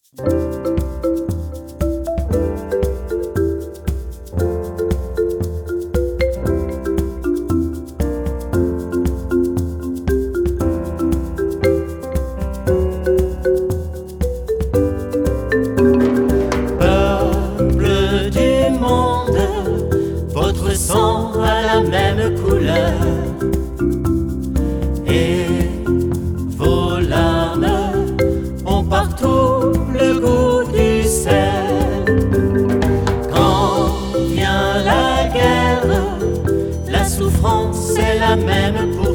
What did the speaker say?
Peuple du monde, votre sang a la même couleur et vos larmes ont partout le goût du sel. Quand vient la guerre, la souffrance est la même pour